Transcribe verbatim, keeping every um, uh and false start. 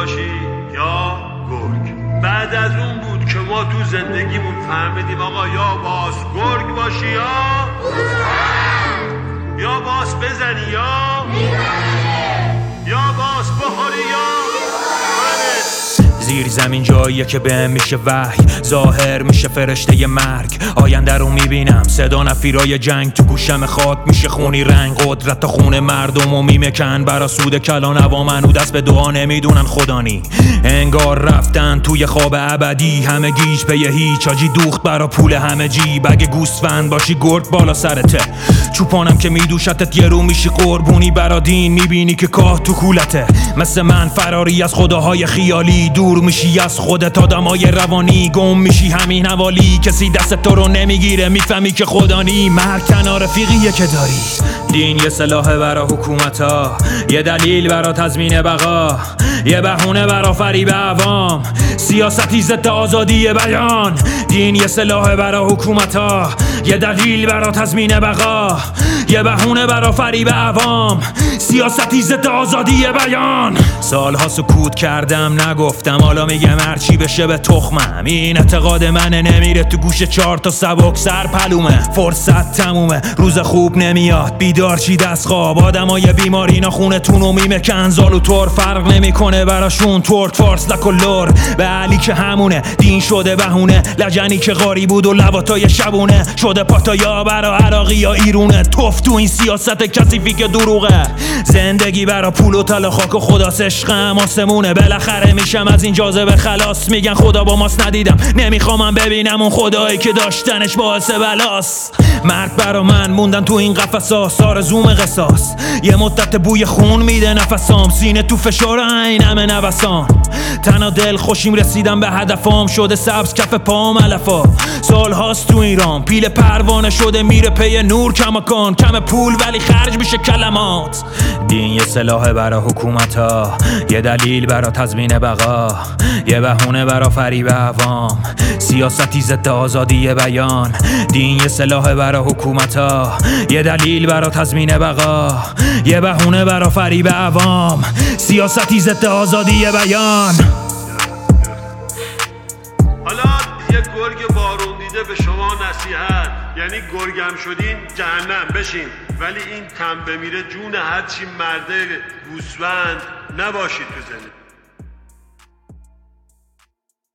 باشی یا گرگ. بعد از اون بود که ما تو زندگیمون فهمیدیم آقا یا باز گرگ باشی یا یا باز بزنی یا یا باز بخوری یا زیر زمین جاییه که بهم میشه وحی، ظاهر میشه فرشته مرگ. آینده رو میبینم، صدا نفیرای جنگ تو گوشم خاک میشه خونی رنگ. قدرت تا خون مردم و میمکن برا سود کلان عوامن و دست به دعا نمیدونن خدانی. انگار رفتن توی خواب ابدی، همه گیج به یه هیچ. آجی دوخت برا پول همه جی، بگه گوسفند باشی گرد بالا سرته. چوپانم که میدوشتت یه رو میشی قربونی برا دین، میبینی که کاه تو کولته. مثل من فراری از خداهای خیالی، دور میشی از خودت، آدمای روانی گم میشی همین حوالی. کسی دست تو رو نمیگیره، میفهمی که خدانی. مرگ تنها رفیقیه که داری. دین یه سلاح برا حکومتا، یه دلیل برا تضمین بقا، یه بهونه برا فریب عوام، سیاستی ضد آزادی بیان. دین یه سلاح برا حکومتا، یه دلیل برا تضمین بقا، یه بهونه برا فریب عوام، سیاستی ضد آزادی بیان. سالها سکوت کردم نگفتم، حالا میگم هرچی بشه به تخمم. این اعتقاد منه، نمیره تو گوش چهار تا سبک سر پلومه. فرصت تمومه، روز خوب نمیاد، بیدار چی دست خواب. آدمای بیماری اینا خونتون و میمکن، زالو طور فرق نمیکنه براشون. تورک فارس لکلور به علی که همونه، دین شده بهونه. لجنی که غاری بود و لواتای شبونه، شده پاتایا برا عراقی یا ایرونه. توف تو این سیاست کثیفی که دروغه. زندگی برا پول و طلا خاک و خداس، عشقم آسمونه. بالاخره میشم از این جاذبه خلاص. میگن خدا با ماست، ندیدم نمیخوام ببینم اون خدایی که داشتنش باعث بلاس. مرگ برا من موندن تو این قفساس، آرزوم قصاص. یه مدت بوی خون میده نفسام، سینه تو فشار عینم نوسان. تنها دل خوشیم رسیدم به هدفام، شده سبز کف پام علفا. سال هاست تو ایران پیل پروانه شده، میره پی نور کماکان. کم پول ولی خرج میشه کلمات. دین یه سلاح برا حکومتا، یه دلیل برا تضمین بقا، یه بهونه برا فریب عوام، سیاستی ضد آزادی بیان. دین یه سلاح برا حکومتا، یه دلیل برا تضمین بقا، یه بهونه برا فریب عوام، سیاستی ضد آزادی بیان. حالا یه گرگ بارون دیده به شما نصیحت، یعنی گرگم شدین جهنم بشین، ولی این تن بمیره جون هرچی مرده گوسفند نباشید تو زندگی.